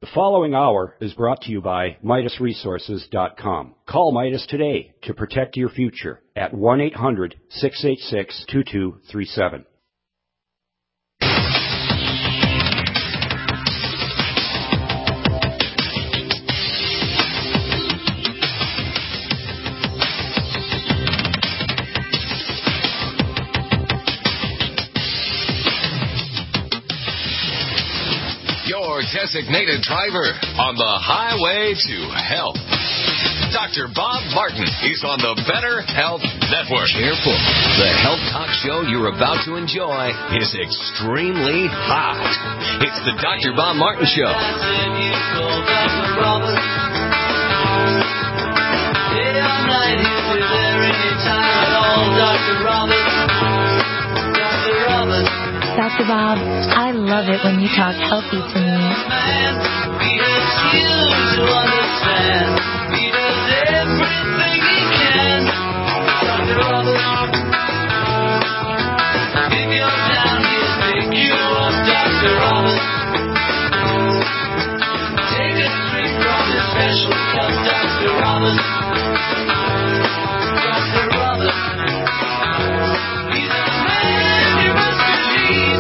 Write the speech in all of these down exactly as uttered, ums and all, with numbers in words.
The following hour is brought to you by Midas Resources dot com. Call Midas today to protect your future at one eight hundred, six eight six, two two three seven. Designated driver on the highway to health. Doctor Bob Martin is on the Better Health Network. Careful. The health talk show you're about to enjoy is extremely hot. It's the Doctor Bob Martin Show. Doctor Bob, I love it when you talk healthy to me. He does you to understand. He does everything he can. Doctor Roberts. If you're down, he'll pick you up, Doctor Roberts. Take a drink from his special cup, Doctor Roberts. Doctor Roberts. He's a man you must believe.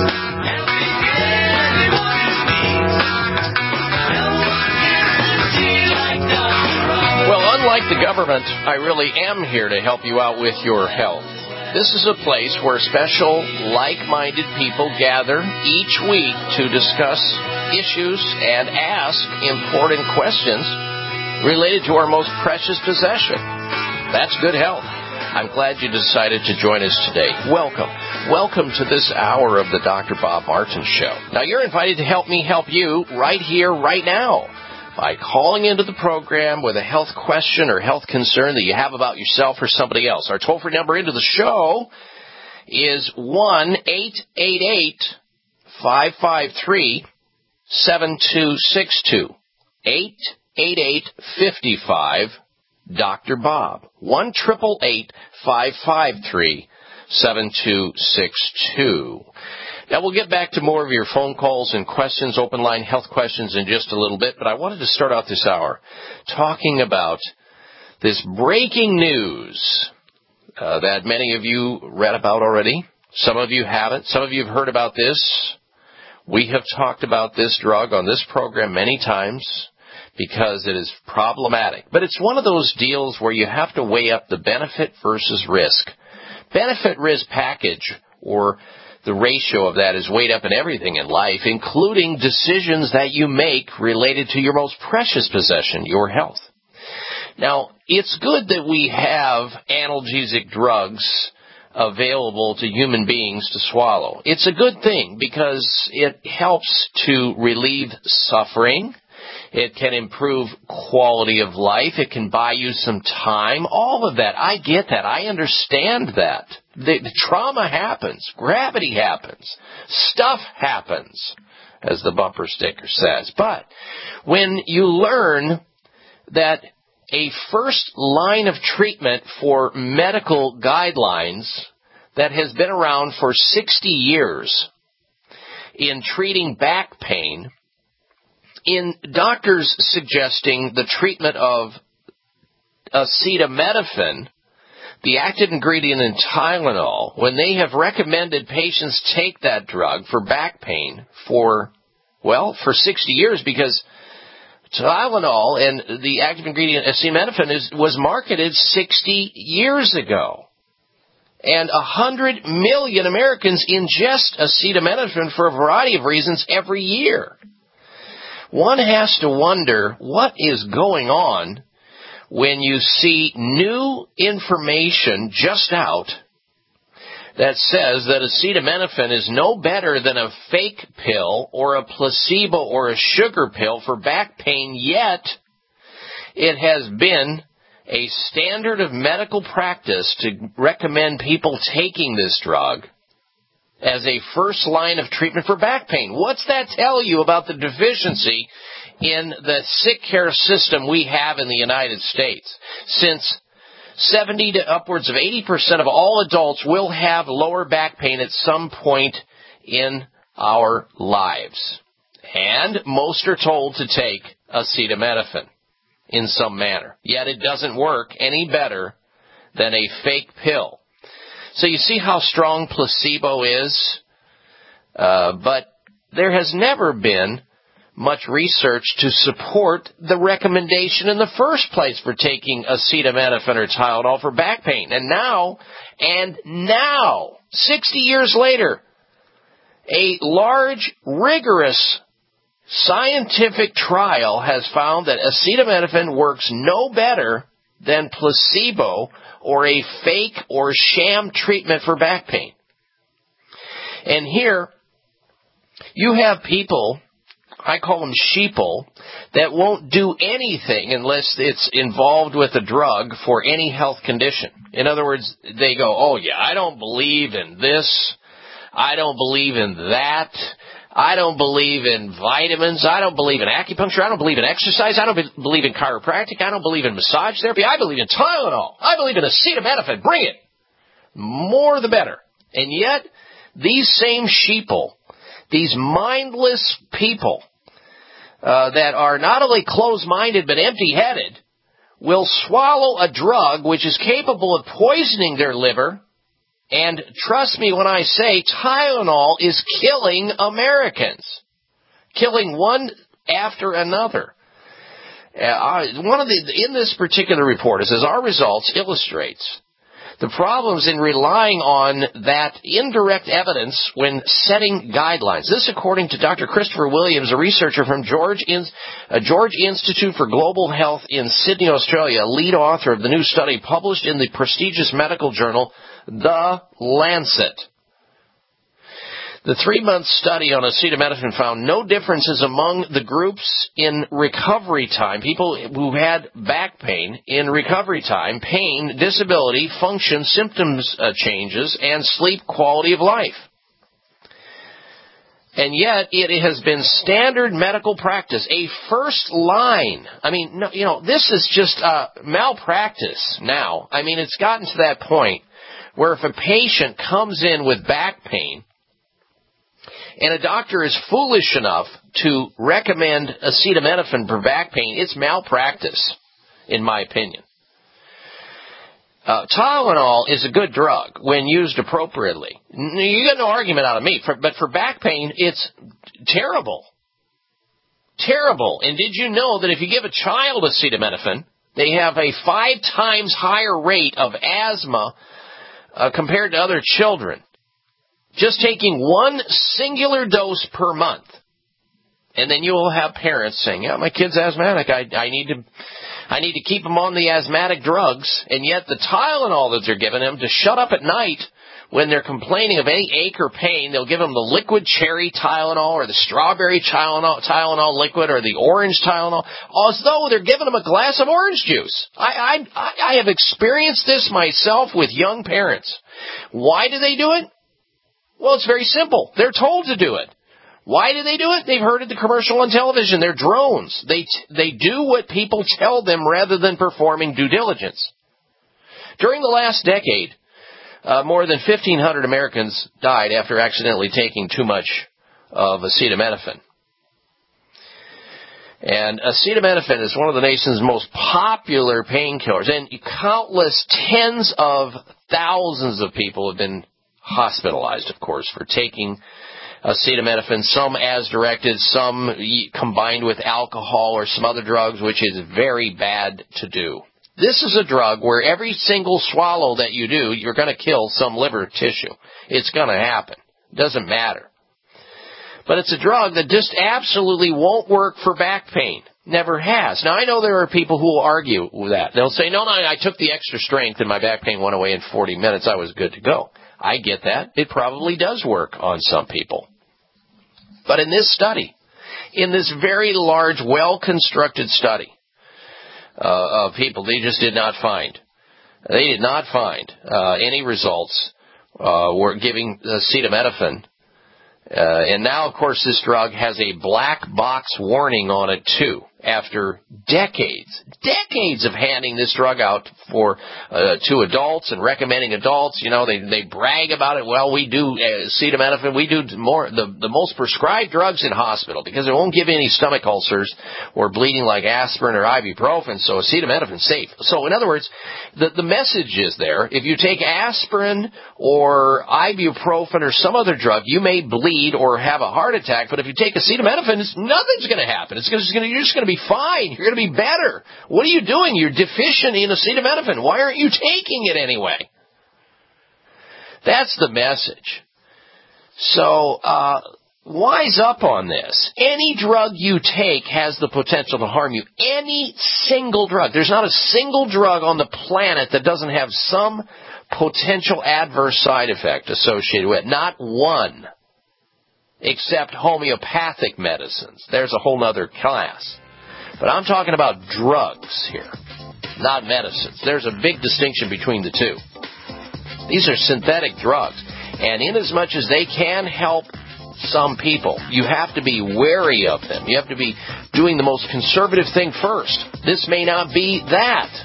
Unlike the government, I really am here to help you out with your health. This is a place where special, like-minded people gather each week to discuss issues and ask important questions related to our most precious possession. That's good health. I'm glad you decided to join us today. Welcome. Welcome to this hour of the Doctor Bob Martin Show. Now, you're invited to help me help you right here, right now, by calling into the program with a health question or health concern that you have about yourself or somebody else. Our toll-free number into the show is one eight eight eight, five five three, seven two six two. eight eight eight, five five, Doctor Bob. one eight eight eight, five five three, seven two six two. Now, we'll get back to more of your phone calls and questions, open line health questions in just a little bit, but I wanted to start out this hour talking about this breaking news uh, that many of you read about already. Some of you haven't. Some of you have heard about this. We have talked about this drug on this program many times because it is problematic. But it's one of those deals where you have to weigh up the benefit versus risk. Benefit-risk package, or the ratio of that, is weighed up in everything in life, including decisions that you make related to your most precious possession, your health. Now, it's good that we have analgesic drugs available to human beings to swallow. It's a good thing because it helps to relieve suffering. It can improve quality of life. It can buy you some time. All of that. I get that. I understand that. The, the trauma happens. Gravity happens. Stuff happens, as the bumper sticker says. But when you learn that a first line of treatment for medical guidelines that has been around for sixty years in treating back pain, in doctors suggesting the treatment of acetaminophen, the active ingredient in Tylenol, when they have recommended patients take that drug for back pain for, well, for sixty years, because Tylenol and the active ingredient acetaminophen is, was marketed sixty years ago. And one hundred million Americans ingest acetaminophen for a variety of reasons every year. One has to wonder what is going on when you see new information just out that says that acetaminophen is no better than a fake pill or a placebo or a sugar pill for back pain, yet it has been a standard of medical practice to recommend people taking this drug as a first line of treatment for back pain. What's that tell you about the deficiency in the sick care system we have in the United States? Since seventy to upwards of eighty percent of all adults will have lower back pain at some point in our lives. And most are told to take acetaminophen in some manner. Yet it doesn't work any better than a fake pill. So you see how strong placebo is? Uh, but there has never been much research to support the recommendation in the first place for taking acetaminophen or Tylenol for back pain. And now, and now, sixty years later, a large, rigorous scientific trial has found that acetaminophen works no better than placebo or a fake or sham treatment for back pain. And here, you have people, I call them sheeple, that won't do anything unless it's involved with a drug for any health condition. In other words, they go, oh yeah, I don't believe in this, I don't believe in that, I don't believe in vitamins, I don't believe in acupuncture, I don't believe in exercise, I don't be- believe in chiropractic, I don't believe in massage therapy, I believe in Tylenol, I believe in acetaminophen, bring it. More the better. And yet, these same sheeple, these mindless people uh, that are not only closed-minded but empty-headed, will swallow a drug which is capable of poisoning their liver. And trust me when I say Tylenol is killing Americans, killing one after another. Uh, one of the in this particular report, it says our results illustrates the problems in relying on that indirect evidence when setting guidelines. This, according to Doctor Christopher Williams, a researcher from George, In- uh, George Institute for Global Health in Sydney, Australia, lead author of the new study published in the prestigious medical journal, The Lancet. The three-month study on acetaminophen found no differences among the groups in recovery time, people who had back pain in recovery time, pain, disability, function, symptoms uh, changes, and sleep quality of life. And yet, it has been standard medical practice, a first line. I mean, no, you know, this is just uh, malpractice now. I mean, it's gotten to that point where if a patient comes in with back pain, and a doctor is foolish enough to recommend acetaminophen for back pain, it's malpractice, in my opinion. Uh, Tylenol is a good drug when used appropriately. You get no argument out of me, for, but for back pain, it's terrible. Terrible. And did you know that if you give a child acetaminophen, they have a five times higher rate of asthma uh, compared to other children? Just taking one singular dose per month. And then you will have parents saying, yeah, my kid's asthmatic. I, I need to I need to keep them on the asthmatic drugs. And yet the Tylenol that they're giving them to shut up at night when they're complaining of any ache or pain, they'll give them the liquid cherry Tylenol or the strawberry Tylenol, Tylenol liquid or the orange Tylenol, as though they're giving them a glass of orange juice. I, I, I have experienced this myself with young parents. Why do they do it? Well, it's very simple. They're told to do it. Why do they do it? They've heard of the commercial on television. They're drones. They they do what people tell them rather than performing due diligence. During the last decade, uh, more than fifteen hundred Americans died after accidentally taking too much of acetaminophen. And acetaminophen is one of the nation's most popular painkillers. And countless tens of thousands of people have been hospitalized, of course, for taking acetaminophen, some as directed, some combined with alcohol or some other drugs, which is very bad to do. This is a drug where every single swallow that you do, you're going to kill some liver tissue. It's going to happen. It doesn't matter. But it's a drug that just absolutely won't work for back pain. Never has. Now, I know there are people who will argue with that. They'll say, no, no, I took the extra strength and my back pain went away in forty minutes. I was good to go. I get that. It probably does work on some people. But in this study, in this very large, well-constructed study uh, of people, they just did not find, they did not find uh, any results uh, were giving acetaminophen. Uh, and now, of course, this drug has a black box warning on it, too. after decades, decades of handing this drug out for uh, to adults and recommending adults. You know, they they brag about it. Well, we do uh, acetaminophen. We do more the the most prescribed drugs in hospital because it won't give any stomach ulcers or bleeding like aspirin or ibuprofen. So acetaminophen's safe. So in other words, the the message is there. If you take aspirin or ibuprofen or some other drug, you may bleed or have a heart attack. But if you take acetaminophen, it's, nothing's going to happen. It's just going to, you're just going to be fine. You're going to be better. What are you doing? You're deficient in acetaminophen. Why aren't you taking it anyway? That's the message. So, uh, wise up on this. Any drug you take has the potential to harm you. Any single drug. There's not a single drug on the planet that doesn't have some potential adverse side effect associated with it. Not one. Except homeopathic medicines. There's a whole other class. But I'm talking about drugs here, not medicines. There's a big distinction between the two. These are synthetic drugs. And inasmuch as they can help some people, you have to be wary of them. You have to be doing the most conservative thing first. This may not be that.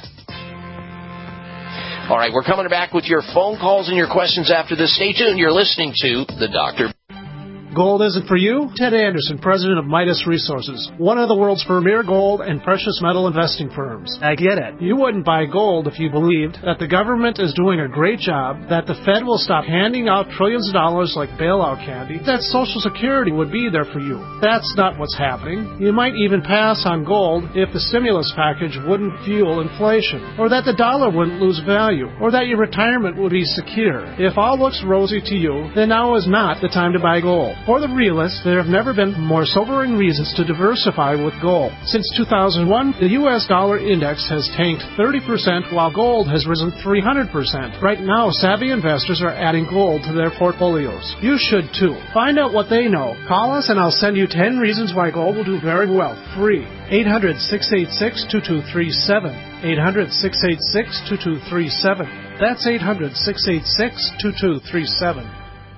All right, we're coming back with your phone calls and your questions after this. Stay tuned. You're listening to The Doctor. Gold isn't for you? Ted Anderson, president of Midas Resources, one of the world's premier gold and precious metal investing firms. I get it. You wouldn't buy gold if you believed that the government is doing a great job, that the Fed will stop handing out trillions of dollars like bailout candy, that Social Security would be there for you. That's not what's happening. You might even pass on gold if the stimulus package wouldn't fuel inflation, or that the dollar wouldn't lose value, or that your retirement would be secure. If all looks rosy to you, then now is not the time to buy gold. For the realists, there have never been more sobering reasons to diversify with gold. Since two thousand one, the U S dollar index has tanked thirty percent while gold has risen three hundred percent. Right now, savvy investors are adding gold to their portfolios. You should too. Find out what they know. Call us and I'll send you ten reasons why gold will do very well. Free. eight hundred, six eight six, two two three seven. eight hundred, six eight six, two two three seven. That's eight hundred, six eight six, two two three seven.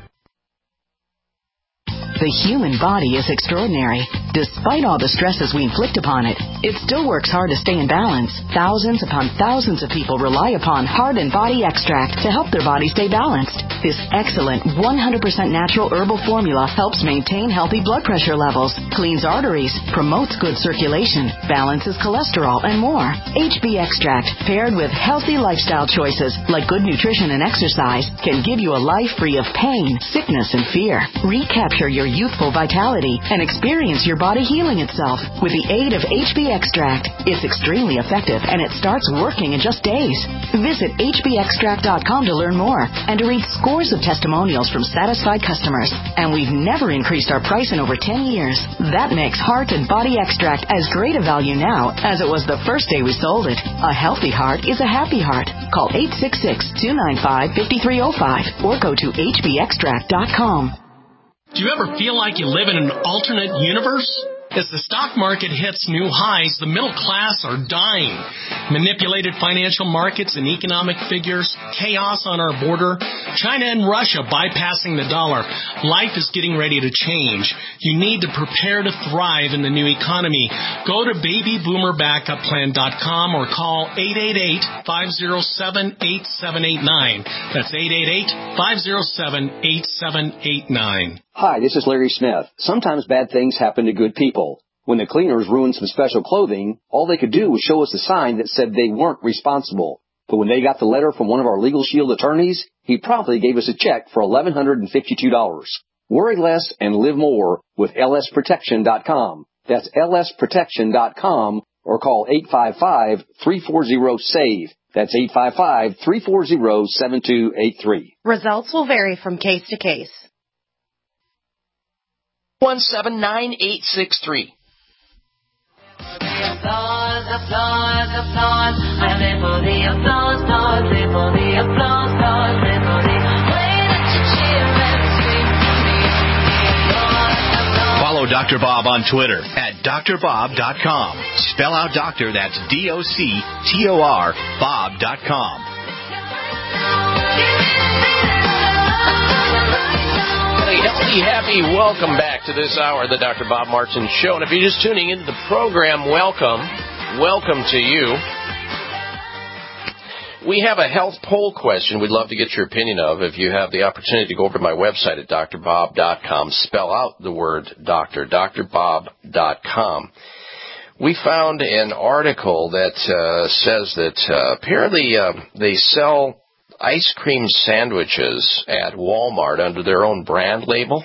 The human body is extraordinary. Despite all the stresses we inflict upon it, it still works hard to stay in balance. Thousands upon thousands of people rely upon Heart and Body Extract to help their body stay balanced. This excellent one hundred percent natural herbal formula helps maintain healthy blood pressure levels, cleans arteries, promotes good circulation, balances cholesterol, and more. H B Extract, paired with healthy lifestyle choices like good nutrition and exercise, can give you a life free of pain, sickness, and fear. Recapture your youthful vitality and experience your body healing itself with the aid of H B Extract. It's extremely effective and it starts working in just days. Visit H B extract dot com to learn more and to read scores of testimonials from satisfied customers. And we've never increased our price in over ten years. That makes Heart and Body Extract as great a value now as it was the first day we sold it. A healthy heart is a happy heart. Call eight six six, two nine five, five three zero five or go to H B extract dot com. Do you ever feel like you live in an alternate universe? As the stock market hits new highs, the middle class are dying. Manipulated financial markets and economic figures, chaos on our border, China and Russia bypassing the dollar. Life is getting ready to change. You need to prepare to thrive in the new economy. Go to baby boomer backup plan dot com or call eight eight eight, five zero seven, eight seven eight nine. That's eight eight eight, five zero seven, eight seven eight nine. Hi, this is Larry Smith. Sometimes bad things happen to good people. When the cleaners ruined some special clothing, all they could do was show us a sign that said they weren't responsible. But when they got the letter from one of our Legal Shield attorneys, he promptly gave us a check for one thousand one hundred fifty-two dollars. Worry less and live more with L S protection dot com. That's L S protection dot com or call eight five five, three four zero, S A V E. That's eight five five, three four zero, seven two eight three. Results will vary from case to case. one seven nine eight six three. Applause, applause, applause. I live for the applause, applause, live for the applause, applause, live for the way that you cheer and scream for me. Applause, applause. Follow Doctor Bob on Twitter at Dr Bob dot com. Spell out doctor, that's D O C T O R, Bob dot com. healthy, happy, welcome back to this hour of the Doctor Bob Martin Show. And if you're just tuning into the program, welcome. Welcome to you. We have a health poll question we'd love to get your opinion of. If you have the opportunity to go over to my website at d r bob dot com, spell out the word doctor, d r bob dot com. We found an article that uh, says that uh, apparently uh, they sell ice cream sandwiches at Walmart under their own brand label,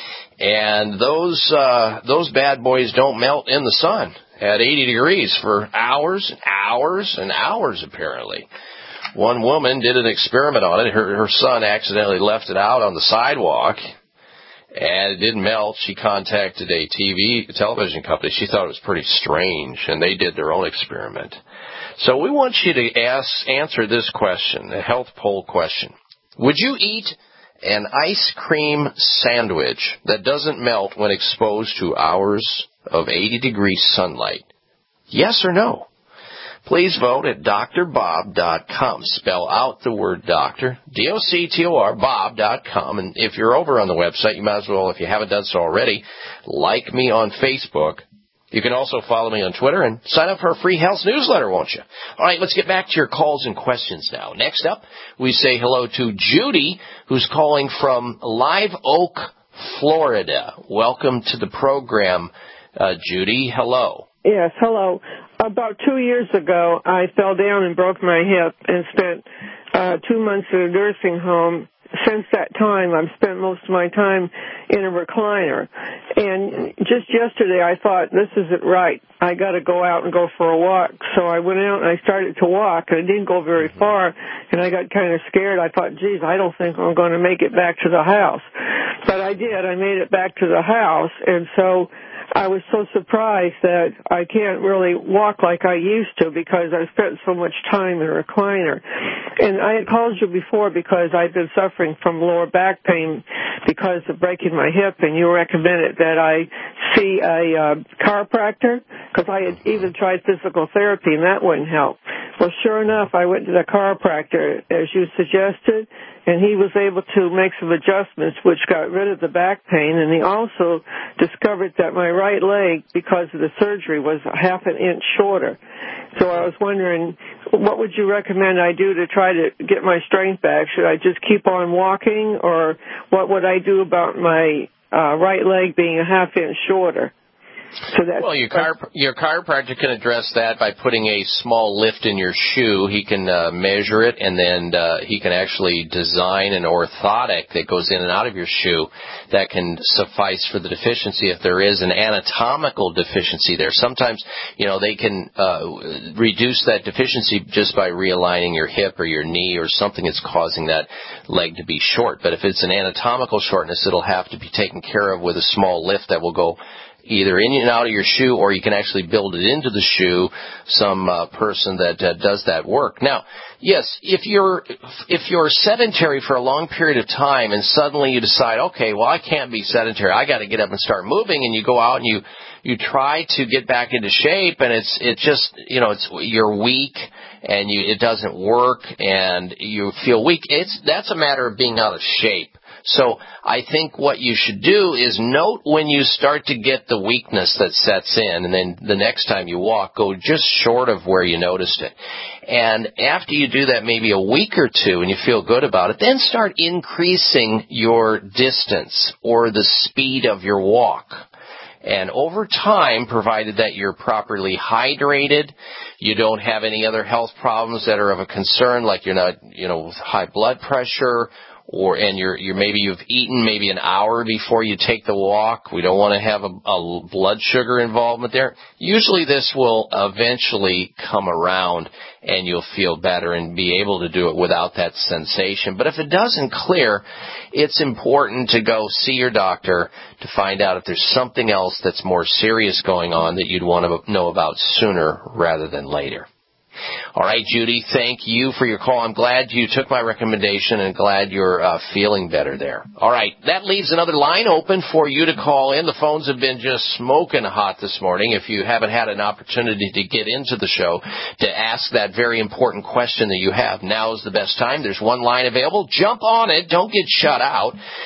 and those uh, those bad boys don't melt in the sun at eighty degrees for hours and hours and hours, apparently. One woman did an experiment on it. Her, her son accidentally left it out on the sidewalk, and it didn't melt. She contacted a T V, a television company. She thought it was pretty strange, and they did their own experiment. So we want you to ask, answer this question, a health poll question. Would you eat an ice cream sandwich that doesn't melt when exposed to hours of eighty degree sunlight? Yes or no? Please vote at d r bob dot com. Spell out the word doctor, D O C T O R, bob dot com. And if you're over on the website, you might as well, if you haven't done so already, like me on Facebook. You can also follow me on Twitter and sign up for a free health newsletter, won't you? All right, let's get back to your calls and questions now. Next up, we say hello to Judy, who's calling from Live Oak, Florida. Welcome to the program, uh, Judy. Hello. Yes, hello. About two years ago, I fell down and broke my hip and spent uh, two months in a nursing home. Since that time, I've spent most of my time in a recliner. And just yesterday, I thought, this isn't right. I got to go out and go for a walk. So I went out and I started to walk, and I didn't go very far, and I got kind of scared. I thought, geez, I don't think I'm going to make it back to the house. But I did. I made it back to the house, and so I was so surprised that I can't really walk like I used to because I spent so much time in a recliner. And I had called you before because I've been suffering from lower back pain because of breaking my hip, and you recommended that I see a uh, chiropractor because I had even tried physical therapy, and that wouldn't help. Well, sure enough, I went to the chiropractor, as you suggested, and he was able to make some adjustments which got rid of the back pain, and he also discovered that my right leg, because of the surgery, was half an inch shorter. So I was wondering, what would you recommend I do to try to get my strength back? Should I just keep on walking, or what would I do about my uh, right leg being a half inch shorter? So that's, well, your, chiro- your chiropractor can address that by putting a small lift in your shoe. He can uh, measure it, and then uh, he can actually design an orthotic that goes in and out of your shoe that can suffice for the deficiency if there is an anatomical deficiency there. Sometimes, you know, they can uh, reduce that deficiency just by realigning your hip or your knee or something that's causing that leg to be short. But if it's an anatomical shortness, it'll have to be taken care of with a small lift that will go either in and out of your shoe, or you can actually build it into the shoe, some uh, person that uh, does that work. Now, yes, if you're if you're sedentary for a long period of time and suddenly you decide, okay, well, I can't be sedentary, I got to get up and start moving, and you go out and you you try to get back into shape, and it's it just, you know, it's you're weak and you it doesn't work and you feel weak. It's that's a matter of being out of shape. So I think what you should do is note when you start to get the weakness that sets in, and then the next time you walk, go just short of where you noticed it. And after you do that maybe a week or two and you feel good about it, then start increasing your distance or the speed of your walk. And over time, provided that you're properly hydrated, you don't have any other health problems that are of a concern, like you're not, you know, with high blood pressure, or and you're you're maybe you've eaten maybe an hour before you take the walk. We don't want to have a, a blood sugar involvement there. Usually this will eventually come around and you'll feel better and be able to do it without that sensation. But if it doesn't clear, it's important to go see your doctor to find out if there's something else that's more serious going on that you'd want to know about sooner rather than later. All right, Judy, thank you for your call. I'm glad you took my recommendation and glad you're uh, feeling better there. All right, that leaves another line open for you to call in. The phones have been just smoking hot this morning. If you haven't had an opportunity to get into the show to ask that very important question that you have, now is the best time. There's one line available. Jump on it. Don't get shut out.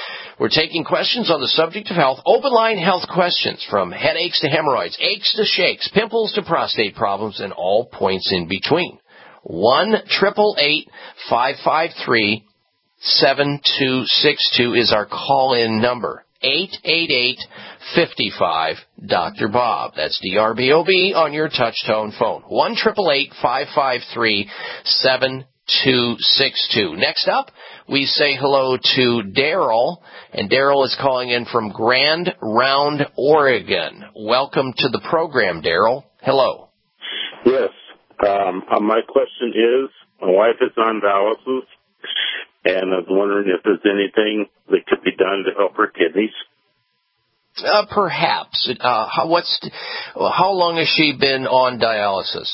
We're taking questions on the subject of health, open line health questions, from headaches to hemorrhoids, aches to shakes, pimples to prostate problems, and all points in between. one eight eight eight, five five three, seven two six two is our call-in number. eight eight eight, five five, Doctor Bob. That's D R B O B on your touch-tone phone. one eight eight eight, five five three, seven two six two. Next up, we say hello to Daryl, and Daryl is calling in from Grand Round, Oregon. Welcome to the program, Daryl. Hello. Yes. Um, uh, my question is, my wife is on dialysis, and I was wondering if there's anything that could be done to help her kidneys. Uh, perhaps. Uh, how, what's, how long has she been on dialysis?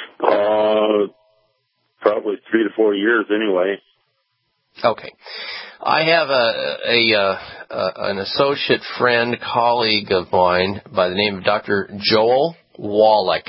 Uh, probably three to four years anyway. Okay. I have a, a, uh, uh, an associate friend, colleague of mine by the name of Doctor Joel Wallach,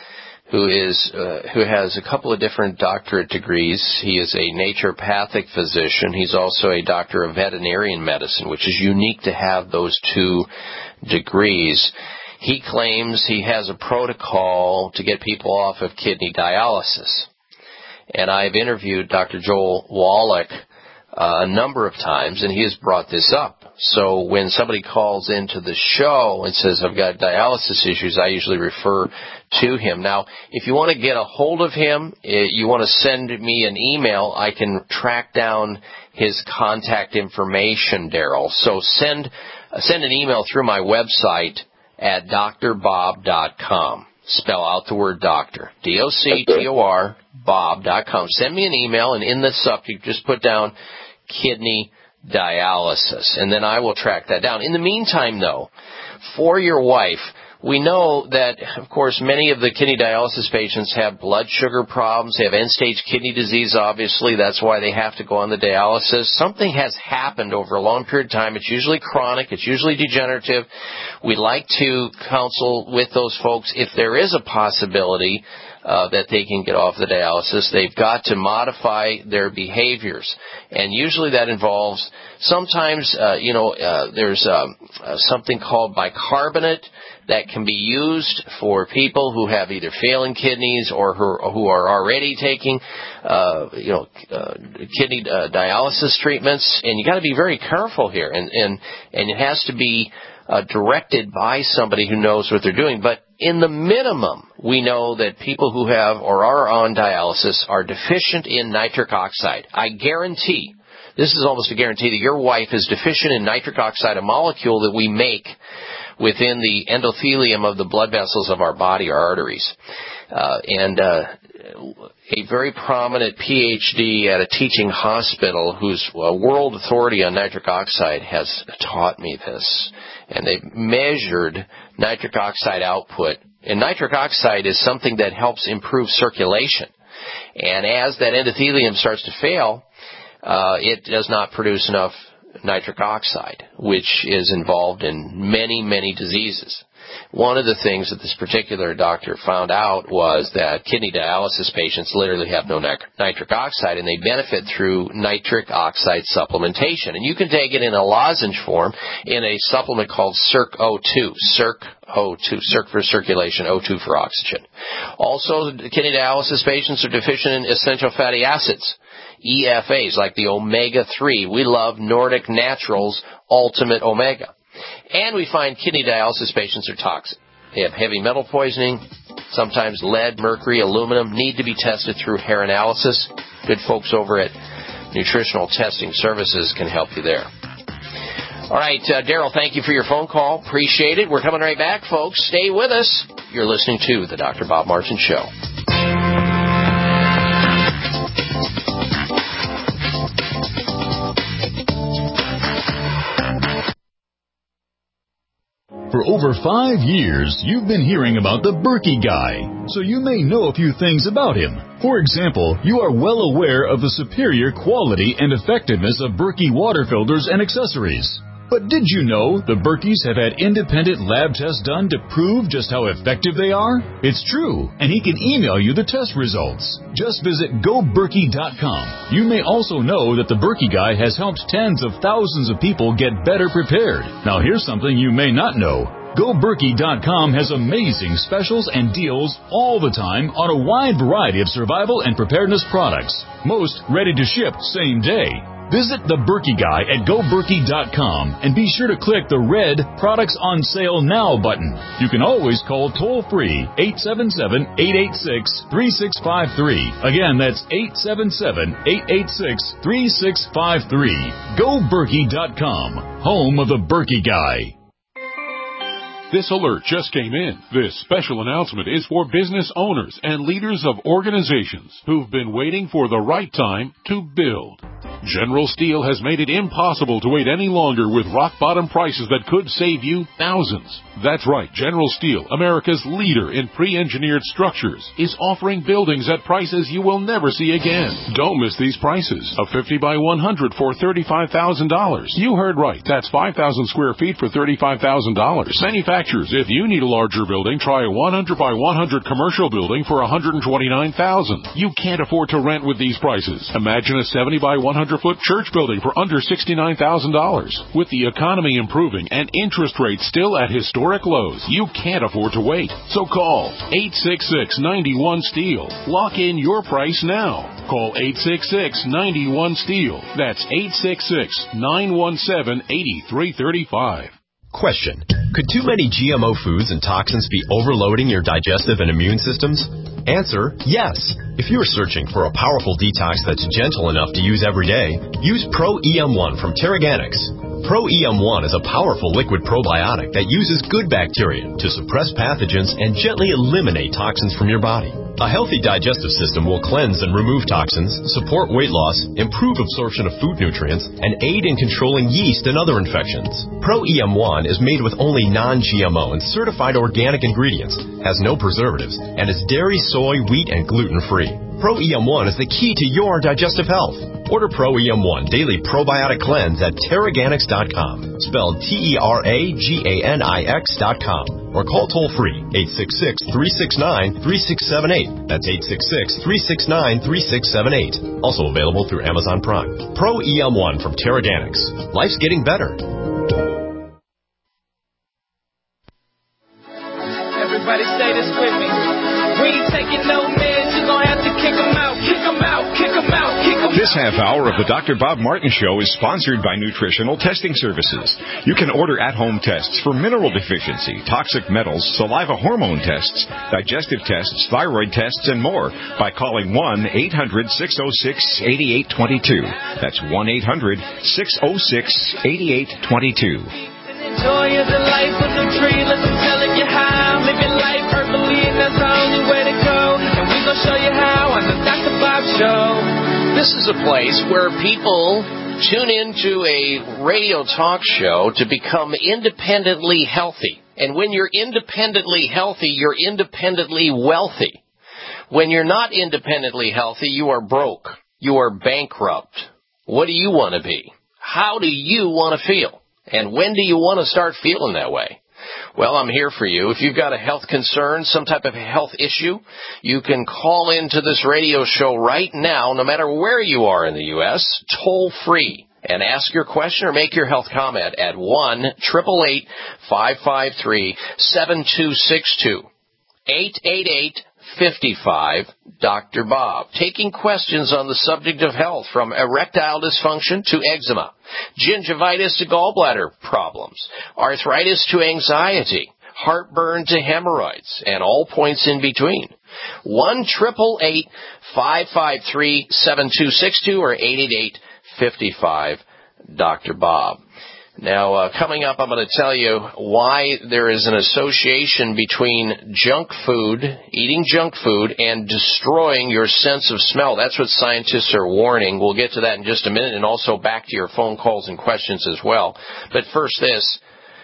who is uh, who has a couple of different doctorate degrees. He is a naturopathic physician. He's also a doctor of veterinarian medicine, which is unique to have those two degrees. He claims he has a protocol to get people off of kidney dialysis. And I've interviewed Doctor Joel Wallach uh, a number of times, and he has brought this up. So when somebody calls into the show and says, I've got dialysis issues, I usually refer to him. Now, if you want to get a hold of him, you want to send me an email, I can track down his contact information, Daryl. So send send an email through my website at D R bob dot com. Spell out the word doctor, D O C T O R, bob dot com. Send me an email, and in the subject, just put down kidney dialysis, and then I will track that down. In the meantime, though, for your wife, we know that, of course, many of the kidney dialysis patients have blood sugar problems. They have end-stage kidney disease, obviously. That's why they have to go on the dialysis. Something has happened over a long period of time. It's usually chronic. It's usually degenerative. We like to counsel with those folks if there is a possibility Uh, that they can get off the dialysis. They've got to modify their behaviors. And usually that involves sometimes, uh, you know, uh, there's um, uh, something called bicarbonate that can be used for people who have either failing kidneys or who, who are already taking, uh, you know, uh, kidney uh, dialysis treatments. And you got to be very careful here. And, and, and it has to be uh, directed by somebody who knows what they're doing. But in the minimum, we know that people who have or are on dialysis are deficient in nitric oxide. I guarantee, this is almost a guarantee, that your wife is deficient in nitric oxide, a molecule that we make within the endothelium of the blood vessels of our body, our arteries. Uh, and uh, a very prominent P H D at a teaching hospital who's a world authority on nitric oxide has taught me this. And they've measured nitric oxide output. And nitric oxide is something that helps improve circulation. And as that endothelium starts to fail, uh, it does not produce enough nitric oxide, which is involved in many, many diseases. One of the things that this particular doctor found out was that kidney dialysis patients literally have no nitric oxide, and they benefit through nitric oxide supplementation. And you can take it in a lozenge form in a supplement called C I R C O two, C I R C O two, C I R C for circulation, O two for oxygen. Also, kidney dialysis patients are deficient in essential fatty acids, E F As, like the omega three. We love Nordic Naturals Ultimate Omega. And we find kidney dialysis patients are toxic. They have heavy metal poisoning, sometimes lead, mercury, aluminum, need to be tested through hair analysis. Good folks over at Nutritional Testing Services can help you there. All right, uh, Daryl, thank you for your phone call. Appreciate it. We're coming right back, folks. Stay with us. You're listening to The Doctor Bob Martin Show. For over five years, you've been hearing about the Berkey Guy, so you may know a few things about him. For example, you are well aware of the superior quality and effectiveness of Berkey water filters and accessories. But did you know the Berkeys have had independent lab tests done to prove just how effective they are? It's true, and he can email you the test results. Just visit go berkey dot com. You may also know that the Berkey Guy has helped tens of thousands of people get better prepared. Now here's something you may not know. go berkey dot com has amazing specials and deals all the time on a wide variety of survival and preparedness products. Most ready to ship same day. Visit the Berkey Guy at go berkey dot com and be sure to click the red Products on Sale Now button. You can always call toll-free eight seven seven, eight eight six, three six five three. Again, that's eight seven seven, eight eight six, three six five three. go berkey dot com, home of the Berkey Guy. This alert just came in. This special announcement is for business owners and leaders of organizations who've been waiting for the right time to build. General Steel has made it impossible to wait any longer with rock-bottom prices that could save you thousands. That's right, General Steel, America's leader in pre-engineered structures, is offering buildings at prices you will never see again. Don't miss these prices. A fifty by one hundred for thirty-five thousand dollars. You heard right. That's five thousand square feet for thirty-five thousand dollars. Manufacturers, if you need a larger building, try a one hundred by one hundred commercial building for one hundred twenty-nine thousand dollars. You can't afford to rent with these prices. Imagine a seventy by one hundred foot church building for under sixty-nine thousand dollars. With the economy improving and interest rates still at historic lows, you can't afford to wait. So call eight six six, nine one, STEEL. Lock in your price now. Call eight six six, nine one, STEEL. That's eight six six, nine one seven, eight three three five. Question. Could too many G M O foods and toxins be overloading your digestive and immune systems? Answer, yes. If you are searching for a powerful detox that's gentle enough to use every day, use Pro E M one from Terraganics. Pro E M one is a powerful liquid probiotic that uses good bacteria to suppress pathogens and gently eliminate toxins from your body. A healthy digestive system will cleanse and remove toxins, support weight loss, improve absorption of food nutrients, and aid in controlling yeast and other infections. Pro E M one is made with only non-G M O and certified organic ingredients, has no preservatives, and is dairy, soy, wheat, and gluten-free. Pro E M one is the key to your digestive health. Order Pro E M one Daily Probiotic Cleanse at Terraganics dot com, spelled T E R A G A N I X dot com, or call toll-free eight six six, three six nine, three six seven eight. That's eight six six, three six nine, three six seven eight. Also available through Amazon Prime. Pro E M one from Terraganics. Life's getting better. Everybody say this with me. We ain't taking no meds, you're gonna have to kick them out, kick them out, kick them out, kick them out. This half hour of the Doctor Bob Martin Show is sponsored by Nutritional Testing Services. You can order at-home tests for mineral deficiency, toxic metals, saliva hormone tests, digestive tests, thyroid tests, and more by calling one eight hundred, six oh six, eight eight two two. That's one eight hundred, six oh six, eight eight two two. Joy is the life of the tree, listen, telling you how. Live your life herbally, and that's the only way to go. And we gonna show you how on the Doctor Bob Show. This is a place where people tune into a radio talk show to become independently healthy. And when you're independently healthy, you're independently wealthy. When you're not independently healthy, you are broke. You are bankrupt. What do you want to be? How do you want to feel? And when do you want to start feeling that way? Well, I'm here for you. If you've got a health concern, some type of health issue, you can call into this radio show right now, no matter where you are in the U S, toll free, and ask your question or make your health comment at one eight eight eight, five five three, seven two six two, eight eight eight, five five, Doctor Bob. Taking questions on the subject of health, from erectile dysfunction to eczema, gingivitis to gallbladder problems, arthritis to anxiety, heartburn to hemorrhoids, and all points in between. one eight eight eight, five five three, seven two six two or eight eight eight, five five, Doctor Bob. Now, uh, coming up, I'm going to tell you why there is an association between junk food, eating junk food, and destroying your sense of smell. That's what scientists are warning. We'll get to that in just a minute, and also back to your phone calls and questions as well. But first this.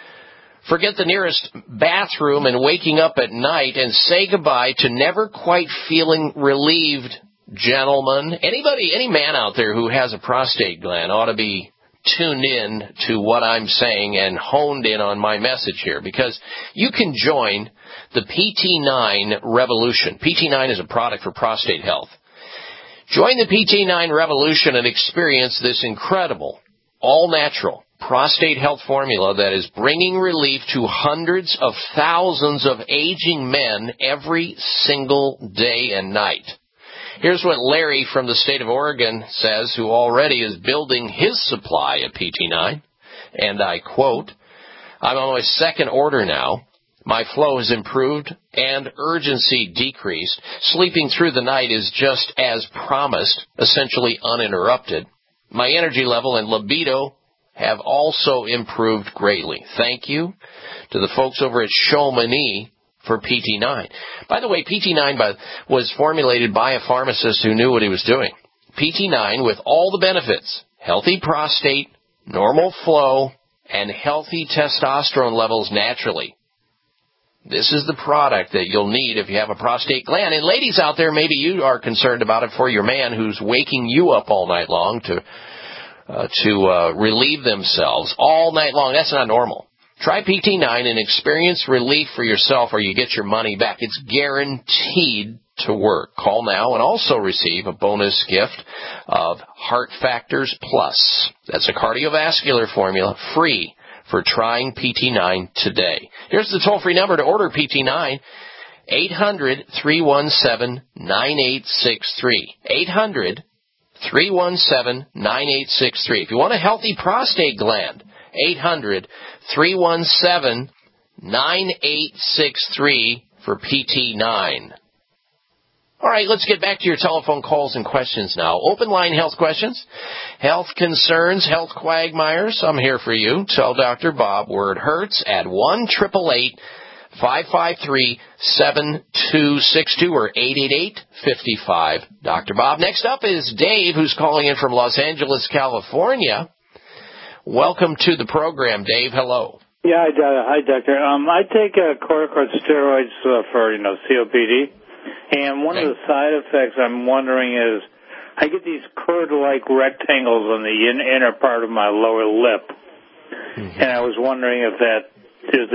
Forget the nearest bathroom and waking up at night, and say goodbye to never quite feeling relieved, gentlemen. Anybody, any man out there who has a prostate gland ought to be tuned in to what I'm saying and honed in on my message here, because you can join the P T nine revolution. P T nine is a product for prostate health. Join the P T nine revolution and experience this incredible, all-natural prostate health formula that is bringing relief to hundreds of thousands of aging men every single day and night. Here's what Larry from the state of Oregon says, who already is building his supply of P T nine, and I quote, "I'm on my second order now. My flow has improved and urgency decreased. Sleeping through the night is just as promised, essentially uninterrupted. My energy level and libido have also improved greatly. Thank you to the folks over at Chamonix for P T nine. By the way, P T nine was formulated by a pharmacist who knew what he was doing. P T nine with all the benefits, healthy prostate, normal flow, and healthy testosterone levels naturally. This is the product that you'll need if you have a prostate gland. And ladies out there, maybe you are concerned about it for your man who's waking you up all night long to uh, to uh, relieve themselves all night long. That's not normal. Try P T nine and experience relief for yourself, or you get your money back. It's guaranteed to work. Call now and also receive a bonus gift of Heart Factors Plus. That's a cardiovascular formula, free for trying P T nine today. Here's the toll-free number to order P T nine, eight hundred, three one seven, nine eight six three. eight hundred, three one seven, nine eight six three. If you want a healthy prostate gland, eight hundred, three one seven, nine eight six three for P T nine. All right, let's get back to your telephone calls and questions now. Open line health questions, health concerns, health quagmires. I'm here for you. Tell Doctor Bob where it hurts at one eight eight eight, five five three, seven two six two or eight eight eight, five five, Doctor Bob. Next up is Dave, who's calling in from Los Angeles, California. Welcome to the program, Dave. Hello. Yeah, hi, Doctor. Um, I take uh, corticosteroids uh, for, you know, C O P D. And one okay. of the side effects I'm wondering is I get these curd-like rectangles on the in, inner part of my lower lip. Mm-hmm. And I was wondering if that is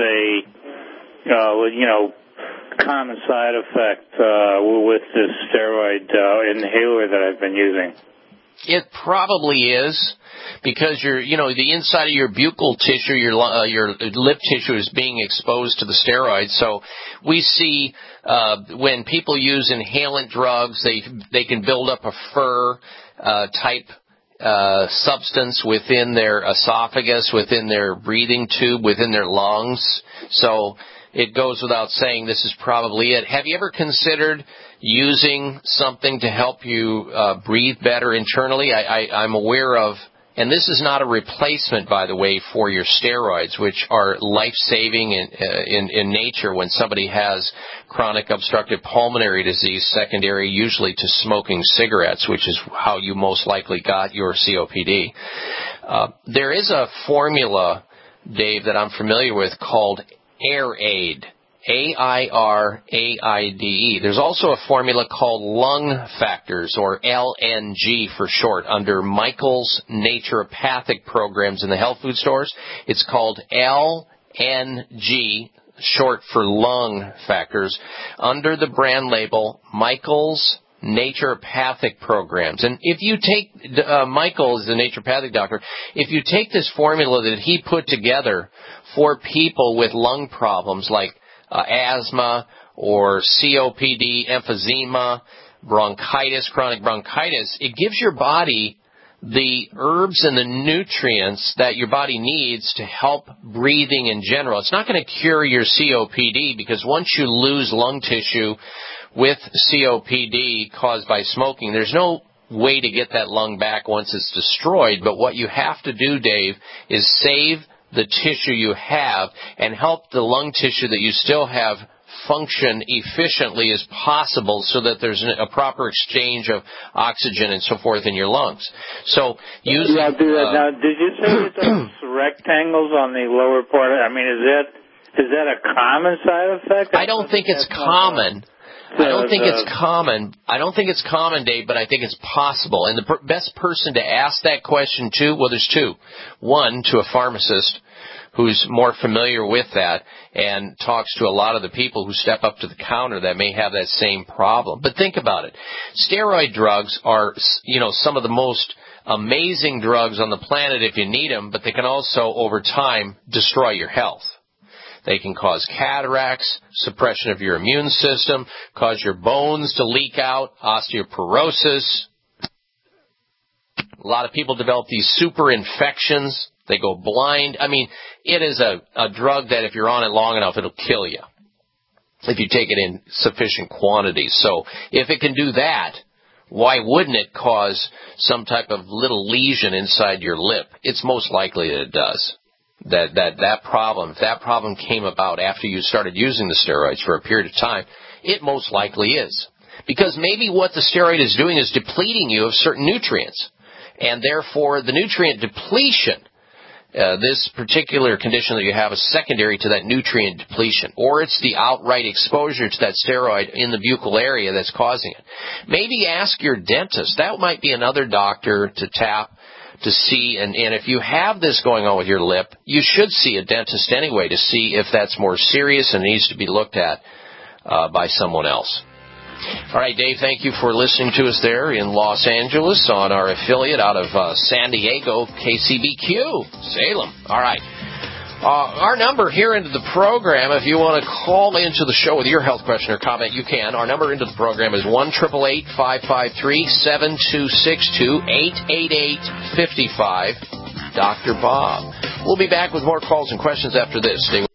a, uh, you know, common side effect uh, with this steroid uh, inhaler that I've been using. It probably is, because your, you know, the inside of your buccal tissue, your uh, your lip tissue is being exposed to the steroids. So we see uh, when people use inhalant drugs, they they can build up a fur uh, type uh, substance within their esophagus, within their breathing tube, within their lungs. So it goes without saying this is probably it. Have you ever considered using something to help you uh, breathe better internally? I, I, I'm aware of, and this is not a replacement, by the way, for your steroids, which are life-saving in, uh, in, in nature when somebody has chronic obstructive pulmonary disease secondary usually to smoking cigarettes, which is how you most likely got your C O P D. Uh, there is a formula, Dave, that I'm familiar with called AirAid, A I R A I D E. There's also a formula called Lung Factors, or L N G for short, under Michael's naturopathic programs in the health food stores. It's called L N G, short for Lung Factors, under the brand label Michael's naturopathic programs. And if you take, uh, Michael is the naturopathic doctor, if you take this formula that he put together for people with lung problems like uh, asthma or C O P D, emphysema, bronchitis, chronic bronchitis, it gives your body the herbs and the nutrients that your body needs to help breathing in general. It's not going to cure your C O P D, because once you lose lung tissue with C O P D caused by smoking, there's no way to get that lung back once it's destroyed. But what you have to do, Dave, is save the tissue you have and help the lung tissue that you still have function efficiently as possible, so that there's a proper exchange of oxygen and so forth in your lungs. So using, yeah, do that. Uh, now, did you say that those rectangles on the lower part? I mean, is that is that a common side effect? I don't think it's common. I don't think it's common. I don't think it's common, Dave, but I think it's possible. And the per- best person to ask that question to, well, there's two. One, to a pharmacist who's more familiar with that and talks to a lot of the people who step up to the counter that may have that same problem. But think about it. Steroid drugs are, you know, some of the most amazing drugs on the planet if you need them, but they can also, over time, destroy your health. They can cause cataracts, suppression of your immune system, cause your bones to leak out, osteoporosis. A lot of people develop these super infections. They go blind. I mean, it is a, a drug that if you're on it long enough, it'll kill you if you take it in sufficient quantities. So if it can do that, why wouldn't it cause some type of little lesion inside your lip? It's most likely that it does. That, that, that problem, if that problem came about after you started using the steroids for a period of time, it most likely is. Because maybe what the steroid is doing is depleting you of certain nutrients. And therefore, the nutrient depletion, uh, this particular condition that you have is secondary to that nutrient depletion. Or it's the outright exposure to that steroid in the buccal area that's causing it. Maybe ask your dentist. That might be another doctor to tap to see, and, and if you have this going on with your lip, you should see a dentist anyway to see if that's more serious and needs to be looked at uh, by someone else. All right, Dave, thank you for listening to us there in Los Angeles on our affiliate out of uh, San Diego, K C B Q, Salem. All right. Uh, our number here into the program, if you want to call into the show with your health question or comment, you can. Our number into the program is one eight eight eight, five five three, seven two six two, eight eight eight, five five. Doctor Bob. We'll be back with more calls and questions after this. Stay with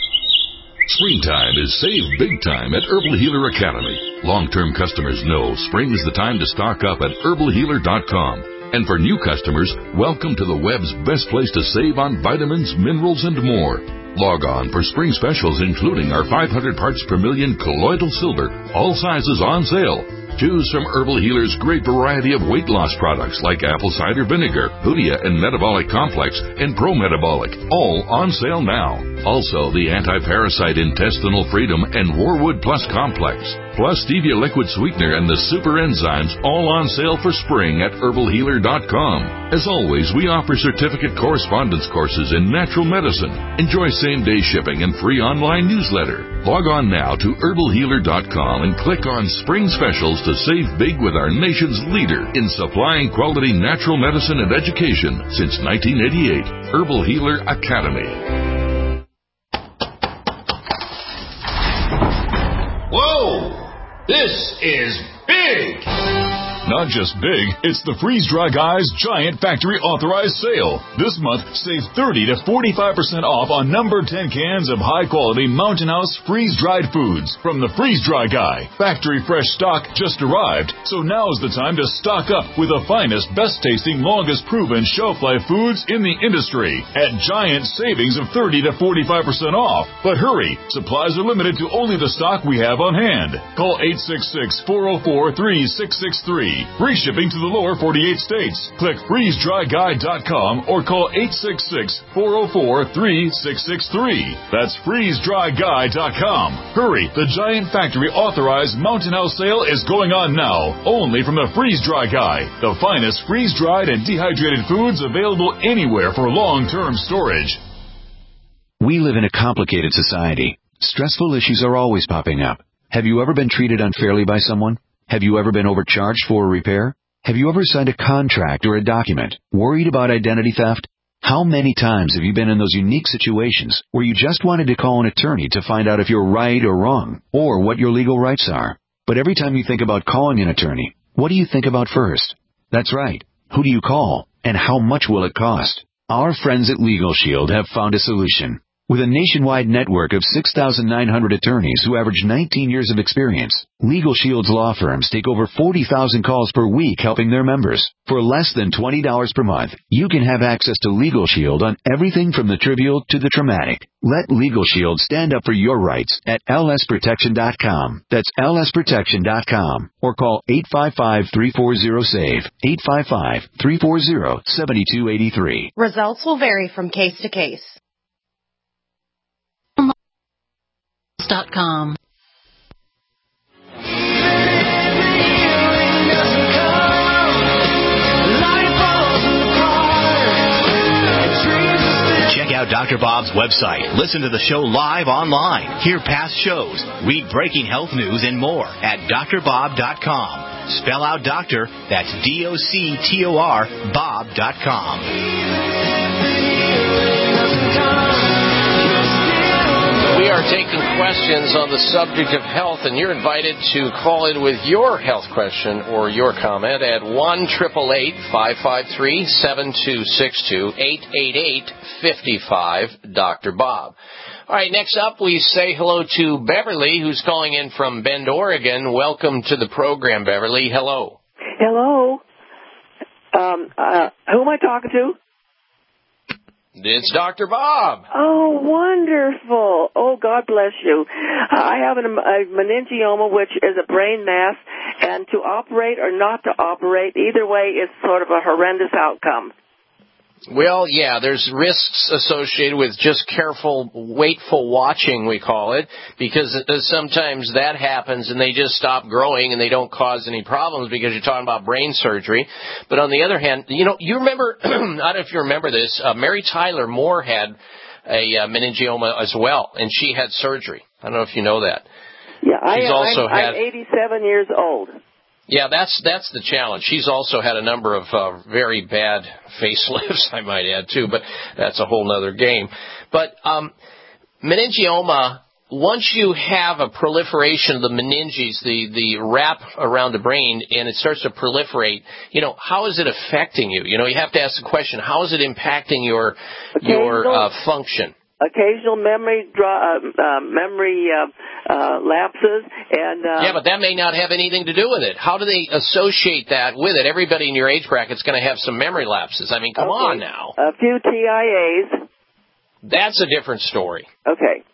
Springtime is save big time at Herbal Healer Academy. Long-term customers know spring is the time to stock up at herbal healer dot com. And for new customers, welcome to the web's best place to save on vitamins, minerals, and more. Log on for spring specials including our five hundred parts per million colloidal silver, all sizes on sale. Choose from Herbal Healer's great variety of weight loss products like apple cider vinegar, Hoodia and Metabolic Complex, and Pro Metabolic, all on sale now. Also, the Anti-Parasite Intestinal Freedom and Warwood Plus Complex, plus Stevia Liquid Sweetener and the Super Enzymes, all on sale for spring at herbal healer dot com. As always, we offer certificate correspondence courses in natural medicine. Enjoy same-day shipping and free online newsletter. Log on now to herbal healer dot com and click on Spring Specials to save big with our nation's leader in supplying quality natural medicine and education since nineteen eighty-eight, Herbal Healer Academy. Whoa! This is big! Not just big, it's the Freeze Dry Guy's Giant Factory Authorized Sale. This month, save thirty to forty-five percent off on number ten cans of high-quality Mountain House freeze-dried foods from the Freeze Dry Guy. Factory fresh stock just arrived, so now's the time to stock up with the finest, best-tasting, longest-proven shelf-life foods in the industry at giant savings of thirty to forty-five percent off. But hurry, supplies are limited to only the stock we have on hand. Call eight six six, four oh four, three six six three. Free shipping to the lower forty-eight states. Click freeze dry guy dot com or call eight six six, four oh four, three six six three. That's freeze dry guy dot com. Hurry, the Giant Factory Authorized Mountain House sale is going on now, only from the Freeze Dry Guy, the finest freeze-dried and dehydrated foods available anywhere for long-term storage. We live in a complicated society. Stressful issues are always popping up. Have you ever been treated unfairly by someone? Have you ever been overcharged for a repair? Have you ever signed a contract or a document? Worried about identity theft? How many times have you been in those unique situations where you just wanted to call an attorney to find out if you're right or wrong, or what your legal rights are? But every time you think about calling an attorney, what do you think about first? That's right. Who do you call? And how much will it cost? Our friends at Legal Shield have found a solution. With a nationwide network of six thousand nine hundred attorneys who average nineteen years of experience, Legal Shield's law firms take over forty thousand calls per week helping their members. For less than twenty dollars per month, you can have access to Legal Shield on everything from the trivial to the traumatic. Let Legal Shield stand up for your rights at L S protection dot com. That's L S protection dot com. Or call eight five five, three four zero, SAVE, eight five five, three four zero, seven two eight three. Results will vary from case to case. Dot com. Doctor Bob's website, listen to the show live online, hear past shows, read breaking health news, and more at D R bob dot com. Spell out doctor, that's D O C T O R, Bob dot com. We are taking questions on the subject of health, and you're invited to call in with your health question or your comment at one eight eight eight, five five three, seven two six two, eight eight eight, five five, Doctor Bob. All right, next up, we say hello to Beverly, who's calling in from Bend, Oregon. Welcome to the program, Beverly. Hello. Hello. Um, uh, who am I talking to? It's Doctor Bob. Oh, wonderful. Oh, God bless you. I have an, a meningioma, which is a brain mass, and to operate or not to operate, either way, is sort of a horrendous outcome. Well, yeah, there's risks associated with just careful, wakeful watching, we call it, because sometimes that happens and they just stop growing and they don't cause any problems because you're talking about brain surgery. But on the other hand, you know, you remember, I don't know if you remember this, uh, Mary Tyler Moore had a uh, meningioma as well, and she had surgery. I don't know if you know that. Yeah, I, She's also I'm, had, I'm eighty-seven years old. Yeah, that's that's the challenge. She's also had a number of uh, very bad facelifts, I might add, too, but that's a whole other game. But um, meningioma, once you have a proliferation of the meninges, the, the wrap around the brain, and it starts to proliferate, you know, how is it affecting you? You know, you have to ask the question, how is it impacting your your uh, function? Occasional memory draw, uh, uh, memory uh, uh, lapses, and uh, yeah, but that may not have anything to do with it. How do they associate that with it? Everybody in your age bracket is going to have some memory lapses. I mean, come okay. on now. A few T I As. That's a different story. Okay.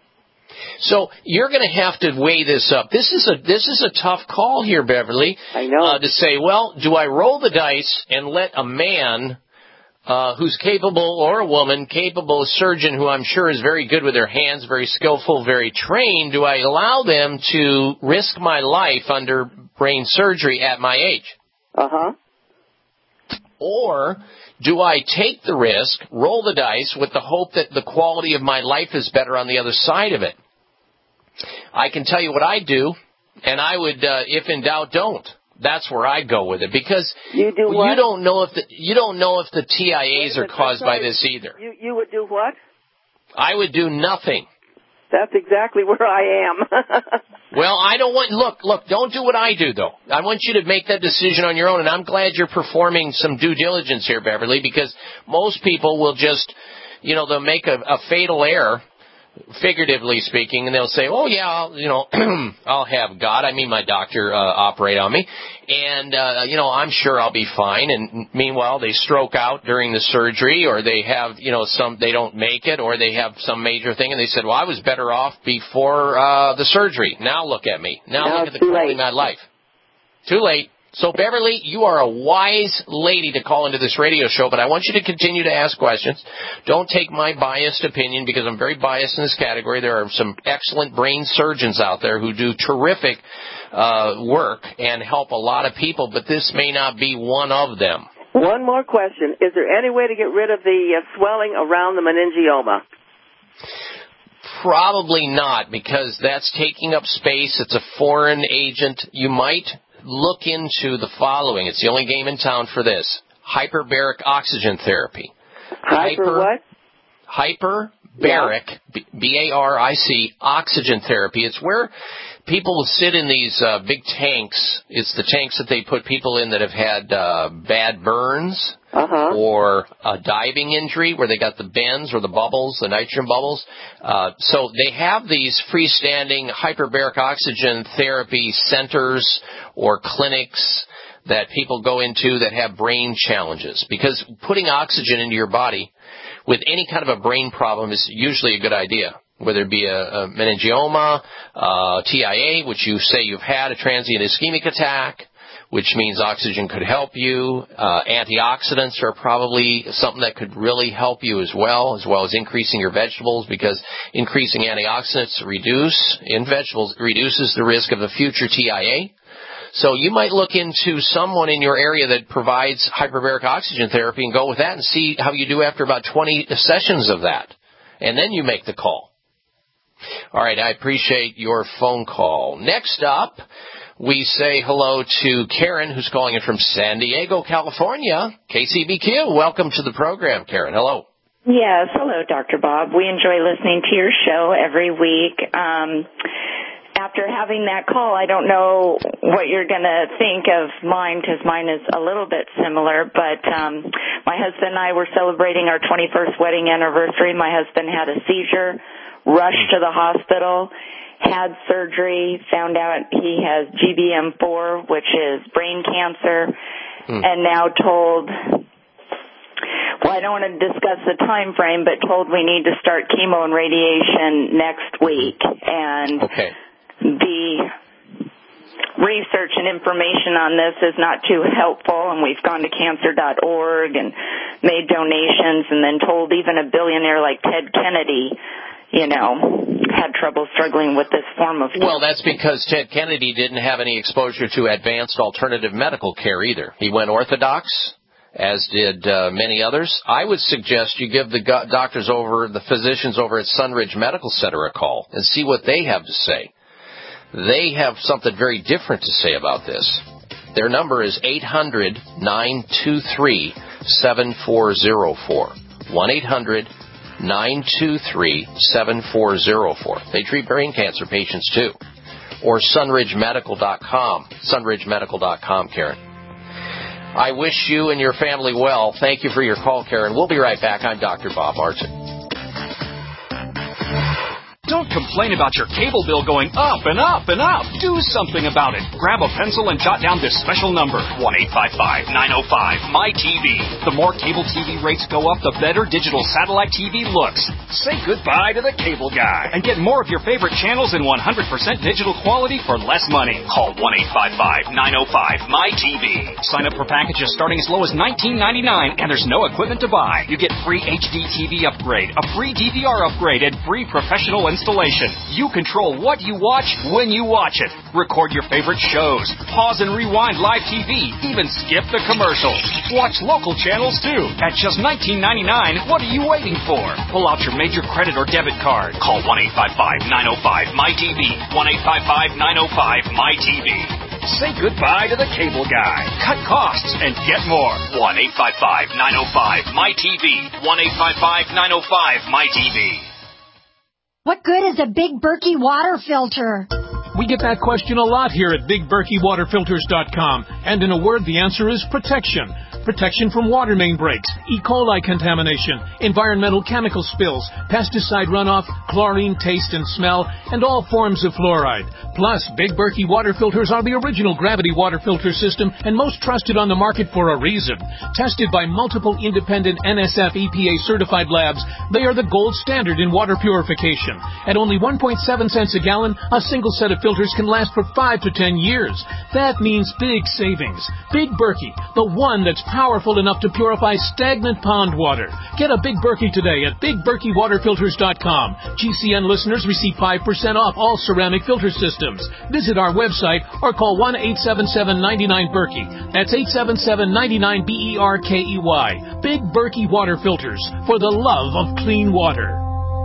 So you're going to have to weigh this up. This is a this is a tough call here, Beverly. I know. Uh, to say, well, do I roll the dice and let a man Uh, who's capable, or a woman, capable a surgeon who I'm sure is very good with their hands, very skillful, very trained, do I allow them to risk my life under brain surgery at my age? Uh-huh. Or do I take the risk, roll the dice with the hope that the quality of my life is better on the other side of it? I can tell you what I do, and I would, uh, if in doubt, don't. That's where I go with it, because you, do what? you don't know if the you don't know if the T I As are caused by this either. You you would do what? I would do nothing. That's exactly where I am. Well, I don't want look look. Don't do what I do though. I want you to make that decision on your own, and I'm glad you're performing some due diligence here, Beverly, because most people will just, you know, they'll make a, a fatal error, figuratively speaking, and they'll say, oh, yeah, I'll, you know, I'll have God, I mean my doctor, uh, operate on me, and, uh, you know, I'm sure I'll be fine, and meanwhile, they stroke out during the surgery, or they have, you know, some, they don't make it, or they have some major thing, and they said, well, I was better off before, uh, the surgery. Now look at me. Now, now look at the quality of my life. Too late. So, Beverly, you are a wise lady to call into this radio show, but I want you to continue to ask questions. Don't take my biased opinion, because I'm very biased in this category. There are some excellent brain surgeons out there who do terrific uh, work and help a lot of people, but this may not be one of them. One more question. Is there any way to get rid of the uh, swelling around the meningioma? Probably not, because that's taking up space. It's a foreign agent. You might look into the following. It's the only game in town for this. Hyperbaric oxygen therapy. Hyper, Hyper what? Hyperbaric, yeah. B A R I C, oxygen therapy. It's where people will sit in these uh, big tanks. It's the tanks that they put people in that have had uh, bad burns uh-huh. or a diving injury where they got the bends or the bubbles, the nitrogen bubbles. Uh, so they have these freestanding hyperbaric oxygen therapy centers or clinics that people go into that have brain challenges, because putting oxygen into your body with any kind of a brain problem is usually a good idea, whether it be a, a meningioma, uh, T I A, which you say you've had, a transient ischemic attack, which means oxygen could help you. Uh, antioxidants are probably something that could really help you as well, as well as increasing your vegetables, because increasing antioxidants reduce in vegetables reduces the risk of a future T I A. So you might look into someone in your area that provides hyperbaric oxygen therapy and go with that and see how you do after about twenty sessions of that. And then you make the call. All right, I appreciate your phone call. Next up, we say hello to Karen, who's calling in from San Diego, California. K C B Q, welcome to the program, Karen. Hello. Yes, hello, Doctor Bob. We enjoy listening to your show every week. Um, after having that call, I don't know what you're going to think of mine, because mine is a little bit similar, but um, my husband and I were celebrating our twenty-first wedding anniversary. My husband had a seizure, rushed to the hospital, had surgery, found out he has G B M four, which is brain cancer, mm. and now told, well, I don't want to discuss the time frame, but told we need to start chemo and radiation next week. And okay. the research and information on this is not too helpful, and we've gone to cancer dot org and made donations, and then told even a billionaire like Ted Kennedy, you know, had trouble struggling with this form of cancer. Well, that's because Ted Kennedy didn't have any exposure to advanced alternative medical care either. He went orthodox, as did uh, many others. I would suggest you give the go- doctors over, the physicians over at Sunridge Medical Center a call and see what they have to say. They have something very different to say about this. Their number is eight hundred, nine two three, seven four zero four. one eight hundred, nine two three, seven four zero four. They treat brain cancer patients too. Or sunridge medical dot com. sunridge medical dot com, Karen. I wish you and your family well. Thank you for your call, Karen. We'll be right back. I'm Doctor Bob Martin. Don't complain about your cable bill going up and up and up. Do something about it. Grab a pencil and jot down this special number, one eight five five, nine oh five, M Y T V. The more cable T V rates go up, the better digital satellite T V looks. Say goodbye to the cable guy and get more of your favorite channels in one hundred percent digital quality for less money. Call one eight five five, nine oh five, M Y T V. Sign up for packages starting as low as nineteen ninety-nine, and there's no equipment to buy. You get free H D T V upgrade, a free D V R upgrade, and free professional installation. You control what you watch when you watch it. Record your favorite shows. Pause and rewind live T V. Even skip the commercials. Watch local channels too. At just nineteen ninety-nine, what are you waiting for? Pull out your major credit or debit card. Call one eight five five, nine oh five, M Y T V. one eight five five, nine oh five, M Y T V. Say goodbye to the cable guy. Cut costs and get more. one eight five five, nine oh five, M Y T V. one eight five five, nine oh five, M Y T V. What good is a Big Berkey water filter? We get that question a lot here at big berkey water filters dot com. And in a word, the answer is protection. Protection from water main breaks, E. coli contamination, environmental chemical spills, pesticide runoff, chlorine taste and smell, and all forms of fluoride. Plus, Big Berkey water filters are the original gravity water filter system and most trusted on the market for a reason. Tested by multiple independent N S F E P A certified labs, they are the gold standard in water purification. At only one point seven cents a gallon, a single set of filters can last for five to ten years. That means big savings. Big Berkey, the one that's powerful enough to purify stagnant pond water. Get a Big Berkey today at big berkey water filters dot com. G C N listeners receive five percent off all ceramic filter systems. Visit our website or call one eight seven seven, nine nine, Berkey. That's eight seven seven, nine nine, B E R K E Y. Big Berkey water filters, for the love of clean water.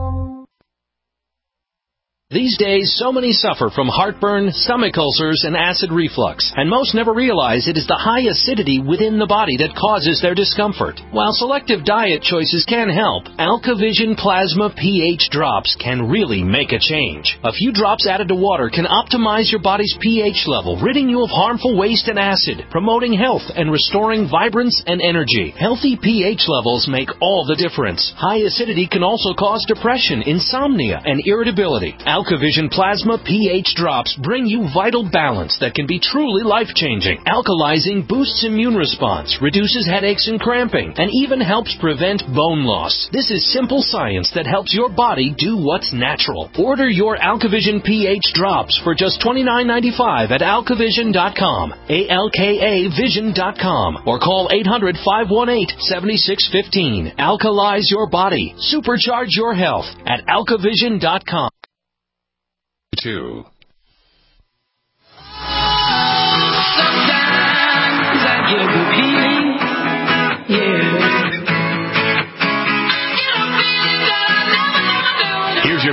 These days, so many suffer from heartburn, stomach ulcers, and acid reflux, and most never realize it is the high acidity within the body that causes their discomfort. While selective diet choices can help, AlkaVision Plasma pH drops can really make a change. A few drops added to water can optimize your body's pH level, ridding you of harmful waste and acid, promoting health and restoring vibrance and energy. Healthy pH levels make all the difference. High acidity can also cause depression, insomnia, and irritability. AlkaVision Plasma pH drops bring you vital balance that can be truly life-changing. Alkalizing boosts immune response, reduces headaches and cramping, and even helps prevent bone loss. This is simple science that helps your body do what's natural. Order your AlkaVision pH drops for just twenty-nine ninety-five at alkavision dot com, A L K A vision dot com, or call eight hundred, five one eight, seven six one five. Alkalize your body. Supercharge your health at alkavision dot com. Two.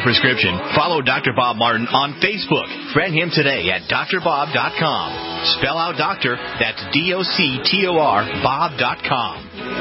prescription, follow Doctor Bob Martin on Facebook. Friend him today at D R bob dot com. Spell out doctor, that's D O C T O R, bob dot com.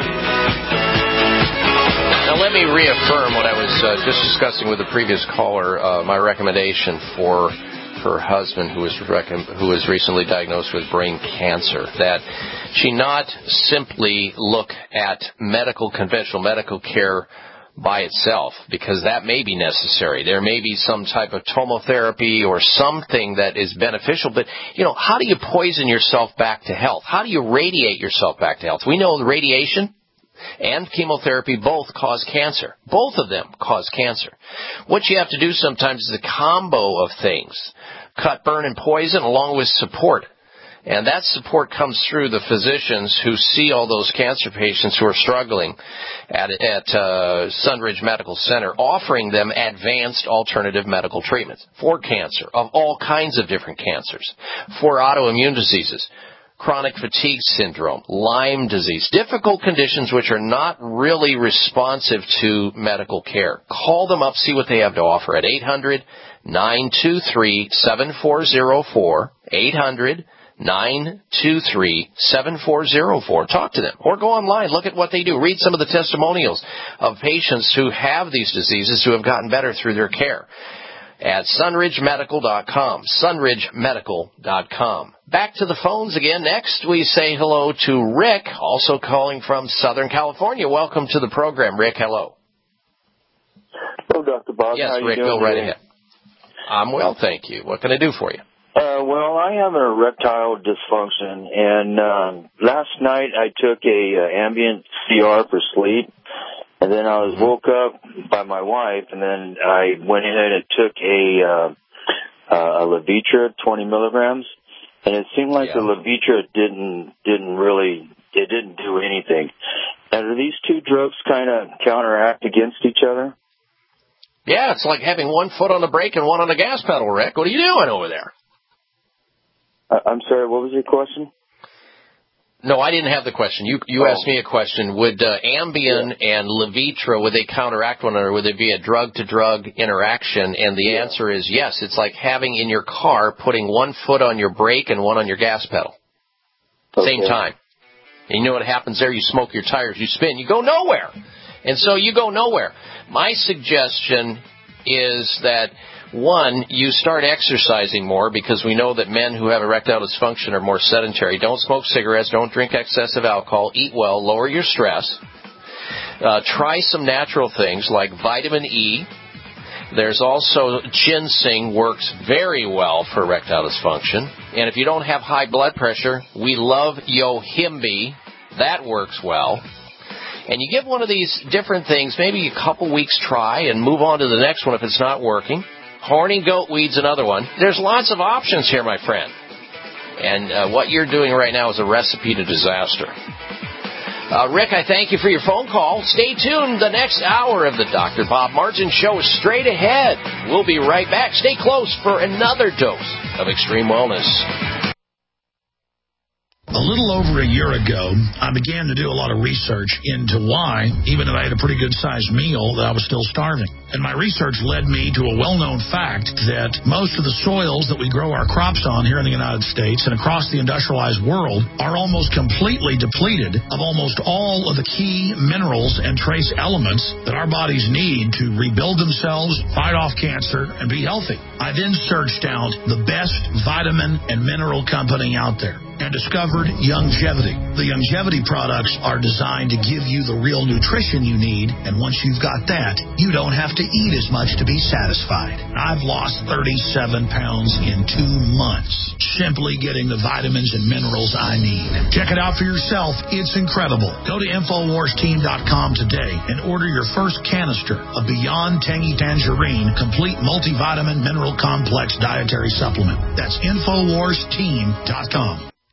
Now, let me reaffirm what I was uh, just discussing with the previous caller, uh, my recommendation for her husband, who was, rec- who was recently diagnosed with brain cancer, that she not simply look at medical, conventional medical care by itself, because that may be necessary. There may be some type of tomotherapy or something that is beneficial, but, you know, how do you poison yourself back to health? How do you radiate yourself back to health? We know the radiation and chemotherapy both cause cancer. Both of them cause cancer. What you have to do sometimes is a combo of things. Cut, burn, and poison along with support. And that support comes through the physicians who see all those cancer patients who are struggling at, at uh, Sunridge Medical Center, offering them advanced alternative medical treatments for cancer, of all kinds of different cancers, for autoimmune diseases, chronic fatigue syndrome, Lyme disease, difficult conditions which are not really responsive to medical care. Call them up, see what they have to offer at eight hundred, nine two three, seven four zero four, eight hundred, nine two three, seven four zero four. Talk to them or go online, look at what they do, read some of the testimonials of patients who have these diseases who have gotten better through their care at sunridge medical dot com, sunridge medical dot com. Back to the phones again. Next, we say hello to Rick, also calling from Southern California. Welcome to the program, Rick. Hello. Hello, Doctor Bob. Yes, How you Rick, doing go right today? ahead. I'm well, thank you. What can I do for you? Uh, well, I have an erectile dysfunction, and um, last night I took a uh, ambient C R for sleep, and then I was woke up by my wife, and then I went ahead and took a uh, uh, a Levitra, twenty milligrams, and it seemed like yeah. the Levitra didn't didn't really it didn't do anything. And do these two drugs kind of counteract against each other? Yeah, it's like having one foot on the brake and one on the gas pedal, Rick. What are you doing over there? I'm sorry, what was your question? No, I didn't have the question. You you oh. asked me a question. Would uh, Ambien yeah. and Levitra, would they counteract one another? Would there be a drug-to-drug interaction? And the yeah. answer is yes. It's like having in your car, putting one foot on your brake and one on your gas pedal. Okay. Same time. And you know what happens there? You smoke your tires, you spin, you go nowhere. And so you go nowhere. My suggestion is that, one, you start exercising more, because we know that men who have erectile dysfunction are more sedentary. Don't smoke cigarettes. Don't drink excessive alcohol. Eat well. Lower your stress. Uh, try some natural things like vitamin E. There's also ginseng, works very well for erectile dysfunction. And if you don't have high blood pressure, we love Yohimbe. That works well. And you get one of these different things, maybe a couple weeks try, and move on to the next one if it's not working. Horny goat weed's another one. There's lots of options here, my friend. And uh, what you're doing right now is a recipe to disaster. Uh, Rick, I thank you for your phone call. Stay tuned. The next hour of the Doctor Bob Martin Show is straight ahead. We'll be right back. Stay close for another dose of Extreme Wellness. A little over a year ago, I began to do a lot of research into why, even if I had a pretty good-sized meal, that I was still starving. And my research led me to a well-known fact that most of the soils that we grow our crops on here in the United States and across the industrialized world are almost completely depleted of almost all of the key minerals and trace elements that our bodies need to rebuild themselves, fight off cancer, and be healthy. I then searched out the best vitamin and mineral company out there and discovered Youngevity. The Youngevity products are designed to give you the real nutrition you need, and once you've got that, you don't have to eat as much to be satisfied. I've lost thirty-seven pounds in two months, simply getting the vitamins and minerals I need. Check it out for yourself. It's incredible. Go to Infowars Team dot com today and order your first canister of Beyond Tangy Tangerine Complete Multivitamin Mineral Complex Dietary Supplement. That's Infowars Team dot com.